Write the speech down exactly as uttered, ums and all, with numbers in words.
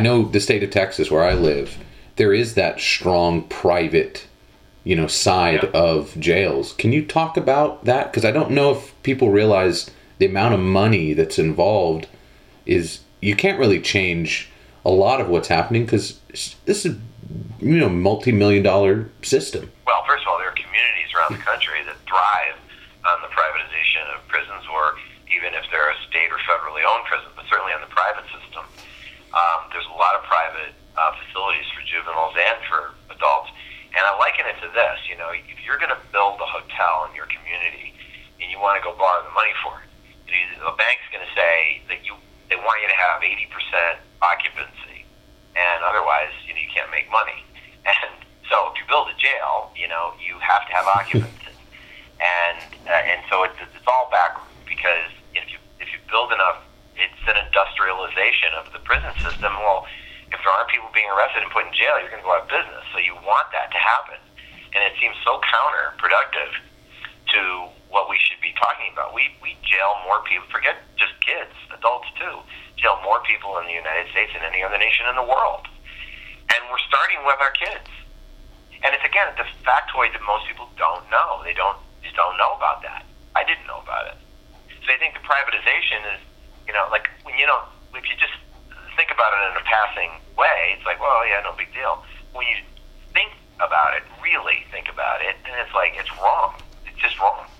I know the state of Texas, where I live, there is that strong private, you know, side yeah. of jails. Can you talk about that? Because I don't know if people realize the amount of money that's involved is, you can't really change a lot of what's happening because this is, you know, multi-million dollar system. Well, first of all, there are communities around the country that thrive on the privatization of prisons, or even if they're a state or federally owned prison, but certainly on the private system. Um, there's a lot of private uh, facilities for juveniles and for adults. And I liken it to this, you know, if you're going to build a hotel in your community and you want to go borrow the money for it, you know, the bank's going to say that you they want you to have eighty percent occupancy, and otherwise, you know, you can't make money. And so if you build a jail, you know, you have to have occupancy. and uh, and so it's, it's all backwards, because if you if you build enough, it's an industrialization of the prison system. Well, if there aren't people being arrested and put in jail, you're going to go out of business. So you want that to happen. And it seems so counterproductive to what we should be talking about. We we jail more people, forget just kids, adults too, jail more people in the United States than any other nation in the world. And we're starting with our kids. And it's, again, the factoid that most people don't know. They don't just don't know about that. I didn't know about it. So I think the privatization is, you know, like, when you know, if you just think about it in a passing way, it's like, well, yeah, no big deal. When you think about it, really think about it, and it's like, it's wrong. It's just wrong.